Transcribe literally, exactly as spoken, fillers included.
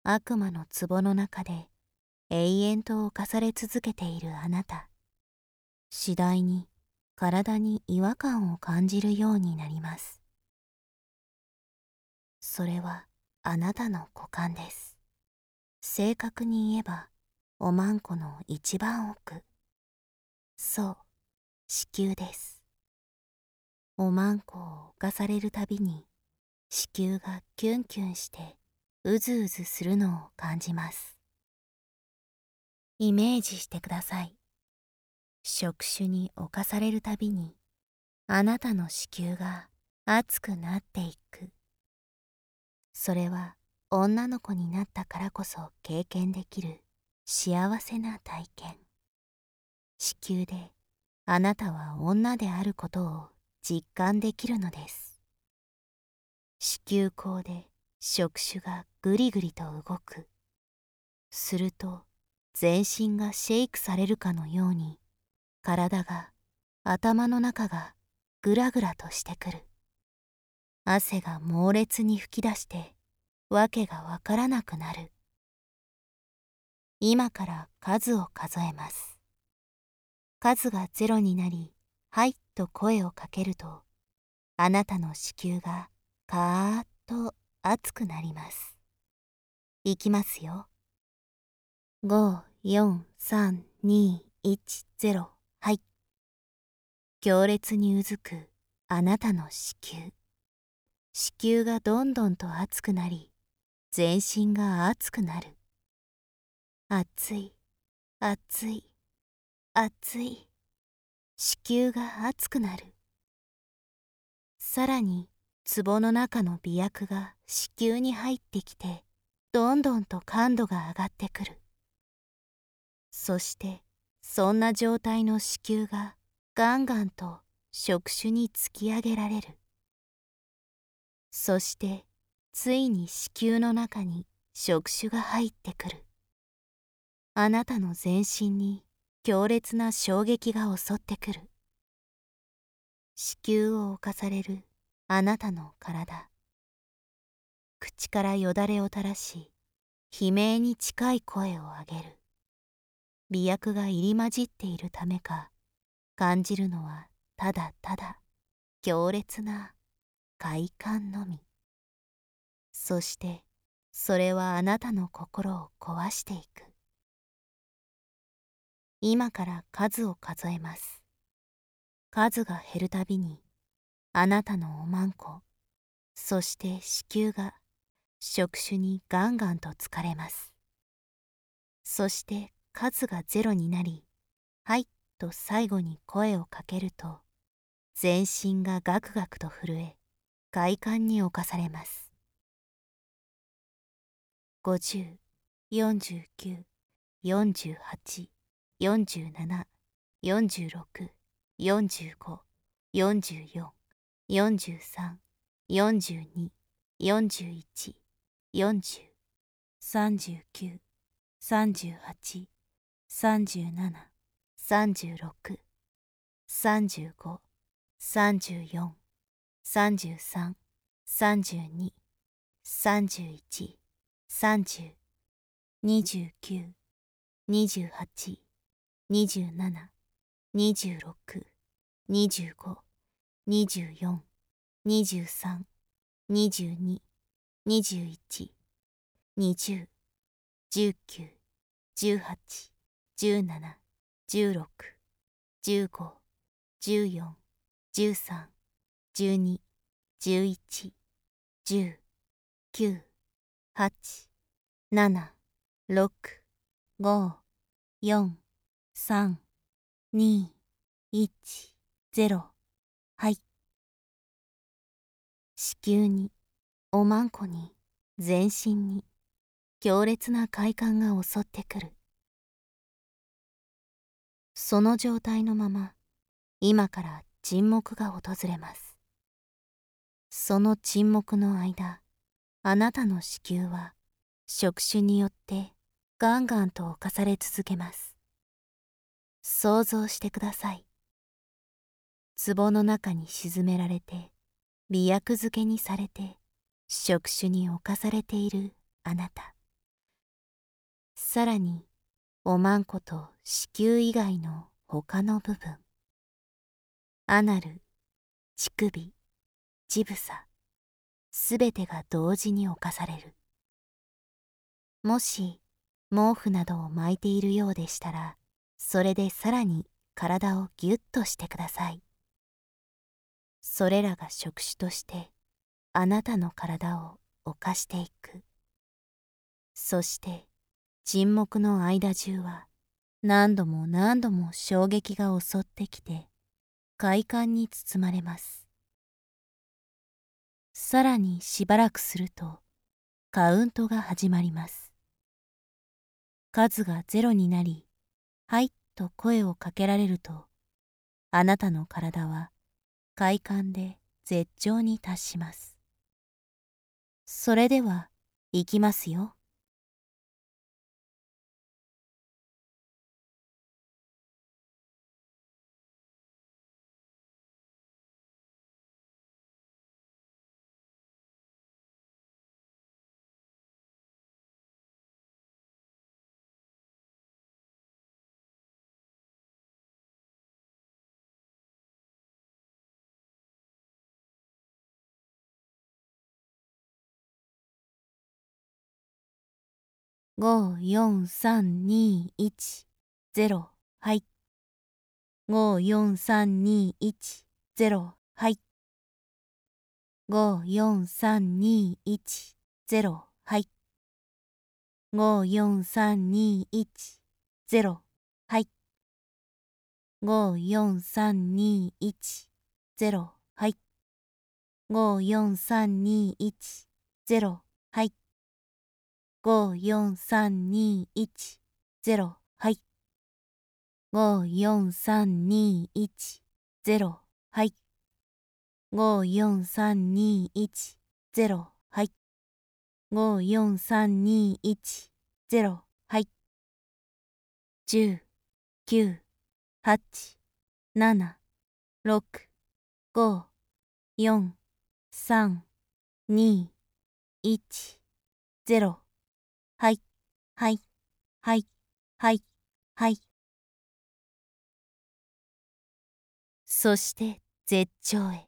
悪魔の壺の中で永遠と侵され続けているあなた。次第に体に違和感を感じるようになります。それはあなたの股間です。正確に言えば、おまんこの一番奥。そう、子宮です。おまんこを侵されるたびに、子宮がキュンキュンしてうずうずするのを感じます。イメージしてください。触手に侵されるたびに、あなたの子宮が熱くなっていく。それは女の子になったからこそ経験できる幸せな体験。子宮であなたは女であることを実感できるのです。子宮口で触手がぐりぐりと動く。すると全身がシェイクされるかのように、体が、頭の中がぐらぐらとしてくる。汗が猛烈に吹き出して、わけがわからなくなる。今から数を数えます。数がゼロになり、はいと声をかけると、あなたの子宮がカーッと熱くなります。いきますよ。ご、よん、さん、に、いち、ゼロ、はい。強烈にうずくあなたの子宮。子宮がどんどんと熱くなり、全身が熱くなる。熱い、熱い、熱い。子宮が熱くなる。さらに、壺の中の媚薬が子宮に入ってきて、どんどんと感度が上がってくる。そして、そんな状態の子宮がガンガンと触手に突き上げられる。そして、ついに子宮の中に触手が入ってくる。あなたの全身に強烈な衝撃が襲ってくる。子宮を侵されるあなたの体。口からよだれを垂らし、悲鳴に近い声を上げる。媚薬が入り混じっているためか、感じるのはただただ強烈な快感のみ。そして、それはあなたの心を壊していく。今から数を数えます。数が減るたびに、あなたのおまんこ、そして子宮が触手にガンガンと疲れます。そして数がゼロになり、はいと最後に声をかけると、全身がガクガクと震え、快感に侵されます。ごじゅう、よんじゅうきゅう、よんじゅうはち、よんじゅうなな、よんじゅうろく、よんじゅうご、よんじゅうよん、よんじゅうさん、よんじゅうに、よんじゅういち、よんじゅう、さんじゅうきゅう、さんじゅうはち、さんじゅうなな、さんじゅうろく、さんじゅうご、さんじゅうよん、さんじゅうさん、さんじゅうに、さんじゅういち、さんじゅう、にじゅうきゅう、にじゅうはち、にじゅうなな、にじゅうろく、にじゅうご、にじゅうよん、にじゅうさん、にじゅうに、にじゅういち、にじゅう、じゅうきゅう、じゅうはち、じゅうなな、じゅうろく、じゅうご、じゅうよん、じゅうさん、じゅうに、じゅういち、じゅう、きゅう、はち、なな、ろく、ご、よん、さん、に、いち、ゼロ、はい。子宮に、おまんこに、全身に、強烈な快感が襲ってくる。その状態のまま、今から沈黙が訪れます。その沈黙の間、あなたの子宮は、触手によってガンガンと侵され続けます。想像してください。壺の中に沈められて、媚薬漬けにされて、触手に侵されているあなた。 さらにおまんこと子宮以外の他の部分、アナル、乳首、乳房、すべてが同時に侵される。もし毛布などを巻いているようでしたら、それでさらに体をぎゅっとしてください。それらが触手としてあなたの体を侵していく。そして沈黙の間中は何度も何度も衝撃が襲ってきて快感に包まれます。さらにしばらくするとカウントが始まります。数がゼロになり、はいと声をかけられると、あなたの体は快感で絶頂に達します。それでは行きますよ。ご、よん、さん、に、いち、ゼロ、はい。ご、よん、さん、に、いち、ゼロ、はい。ご、よん、さん、に、いち、ゼロ、はい。ご、よん、さん、に、いち、ゼロ、はい。ご、よん、さん、に、いち、ゼロ、はい。ご、よん、さん、に、いち、ゼロ、はい。ご、よん、さん、に、いち、ゼロ、はい。ご、よん、さん、に、いち、ゼロ、はい。ご、よん、さん、に、いち、ゼロ、はい。ご、よん、さん、に、いち、ゼロ、はい。じゅう、きゅう、はち、なな、ろく、ご、よん、さん、に、いち、ゼロ、はい、はい、はい、はい、はい。そして絶頂へ。